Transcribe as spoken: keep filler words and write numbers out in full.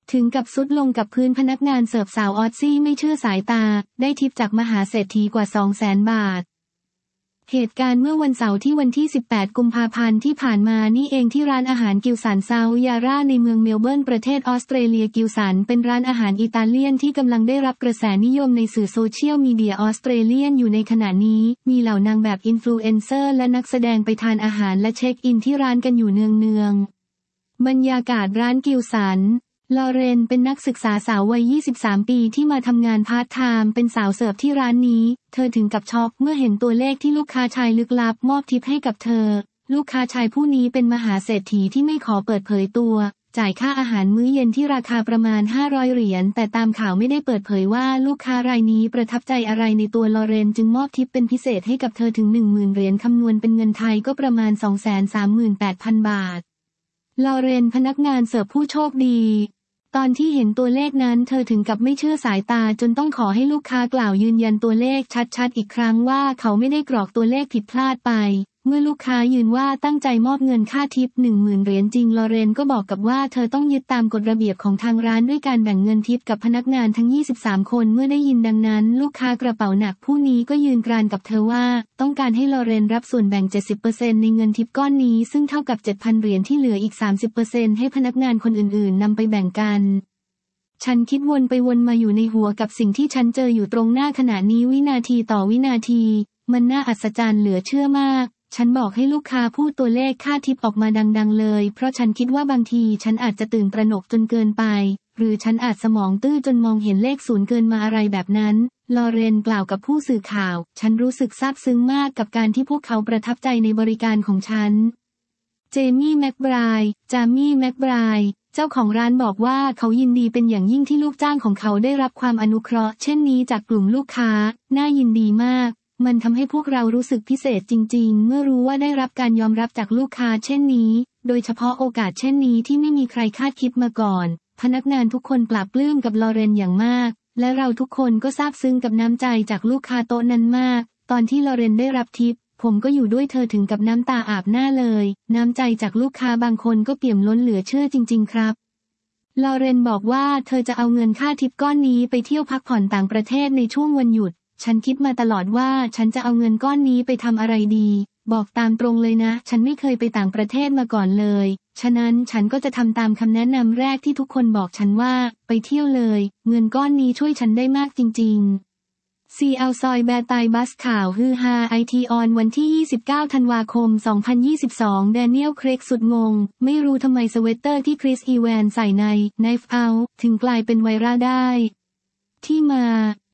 ถึงกับซุดลงกับพื้นพนักงานเสิร์ฟสาวออสซี่ไม่เชื่อสายตาได้ทิปจากมหาเศรษฐีกว่า สองแสน บาทเหตุการณ์เมื่อวันเสาร์ที่วันที่สิบแปดกุมภาพันธ์ที่ผ่านมานี่เองที่ร้านอาหารกิลสันซาอุยาร่าในเมืองเมลเบิร์นประเทศออสเตรเลียกิลสันเป็นร้านอาหารอิตาเลียนที่กำลังได้รับกระแสนิยมในสื่อโซเชียลมีเดียออสเตรเลียนอยู่ในขณะนี้มีเหล่านางแบบอินฟลูเอนเซอร์และนักแสดงไปทานอาหารและเช็คอินที่ร้านกันอยู่เนืองๆบรรยากาศร้านกิลสันลอเรนเป็นนักศึกษาสาววัยยี่สิบสามปีที่มาทำงานพาร์ทไทม์เป็นสาวเสิร์ฟที่ร้านนี้เธอถึงกับช็อกเมื่อเห็นตัวเลขที่ลูกค้าชายลึกลับมอบทิปให้กับเธอลูกค้าชายผู้นี้เป็นมหาเศรษฐีที่ไม่ขอเปิดเผยตัวจ่ายค่าอาหารมื้อเย็นที่ราคาประมาณห้าร้อยเหรียญแต่ตามข่าวไม่ได้เปิดเผยว่าลูกค้ารายนี้ประทับใจอะไรในตัวลอเรนจึงมอบทิปเป็นพิเศษให้กับเธอถึง หนึ่งหมื่น เหรียญคำนวณเป็นเงินไทยก็ประมาณ สองแสนสามหมื่นแปดพัน บาทลอเรนพนักงานเสิร์ฟผู้โชคดีตอนที่เห็นตัวเลขนั้นเธอถึงกับไม่เชื่อสายตาจนต้องขอให้ลูกค้ากล่าวยืนยันตัวเลขชัดๆอีกครั้งว่าเขาไม่ได้กรอกตัวเลขผิดพลาดไปเมื่อลูกค้ายืนว่าตั้งใจมอบเงินค่าทิป หนึ่งหมื่น เหรียญจริงลอเรนก็บอกกับว่าเธอต้องยึดตามกฎระเบียบของทางร้านด้วยการแบ่งเงินทิปกับพนักงานทั้งยี่สิบสามคนเมื่อได้ยินดังนั้นลูกค้ากระเป๋าหนักผู้นี้ก็ยืนกรานกับเธอว่าต้องการให้ลอเรนรับส่วนแบ่ง เจ็ดสิบเปอร์เซ็นต์ ในเงินทิปก้อนนี้ซึ่งเท่ากับ เจ็ดพัน เหรียญที่เหลืออีก สามสิบเปอร์เซ็นต์ ให้พนักงานคนอื่นๆนำไปแบ่งกันฉันคิดวนไปวนมาอยู่ในหัวกับสิ่งที่ฉันเจออยู่ตรงหน้าขณะนี้วินาทีต่อวินาทีมันน่าอัศจรรย์เหลือเชื่อมากฉันบอกให้ลูกค้าพูดตัวเลขค่าทิปออกมาดังๆเลยเพราะฉันคิดว่าบางทีฉันอาจจะตื่นตระหนกจนเกินไปหรือฉันอาจสมองตื้อจนมองเห็นเลขศูนย์เกินมาอะไรแบบนั้นลอเรนกล่าวกับผู้สื่อข่าวฉันรู้สึกซาบซึ้งมากกับการที่พวกเขาประทับใจในบริการของฉันเจมี่แม็กไบรด์จามี่แม็กไบรด์เจ้าของร้านบอกว่าเขายินดีเป็นอย่างยิ่งที่ลูกจ้างของเขาได้รับความอนุเคราะห์เช่นนี้จากกลุ่มลูกค้าน่ายินดีมากมันทำให้พวกเรารู้สึกพิเศษจริงๆเมื่อรู้ว่าได้รับการยอมรับจากลูกค้าเช่นนี้โดยเฉพาะโอกาสเช่นนี้ที่ไม่มีใครคาดคิดมาก่อนพนักงานทุกคนปลาบปลื้มกับลอเรนอย่างมากและเราทุกคนก็ซาบซึ้งกับน้ำใจจากลูกค้าโต๊ะนั้นมากตอนที่ลอเรนได้รับทิปผมก็อยู่ด้วยเธอถึงกับน้ำตาอาบหน้าเลยน้ำใจจากลูกค้าบางคนก็เปี่ยมล้นเหลือเชื่อจริงๆครับลอเรนบอกว่าเธอจะเอาเงินค่าทิปก้อนนี้ไปเที่ยวพักผ่อนต่างประเทศในช่วงวันหยุดฉันคิดมาตลอดว่าฉันจะเอาเงินก้อนนี้ไปทำอะไรดีบอกตามตรงเลยนะฉันไม่เคยไปต่างประเทศมาก่อนเลยฉะนั้นฉันก็จะทำตามคำแนะนำแรกที่ทุกคนบอกฉันว่าไปเที่ยวเลยเงินก้อนนี้ช่วยฉันได้มากจริงๆซีอัลซอยแบร์ไตบัสข่าวฮือฮาไอทีออนวันที่ยี่สิบเก้าธันวาคมสองพันยี่สิบสองแดเนียลเครกสุดงงไม่รู้ทำไมสเวตเตอร์ที่คริสอีแวนใส่ใน Knife Out ถึงกลายเป็นไวรัลได้ที่มา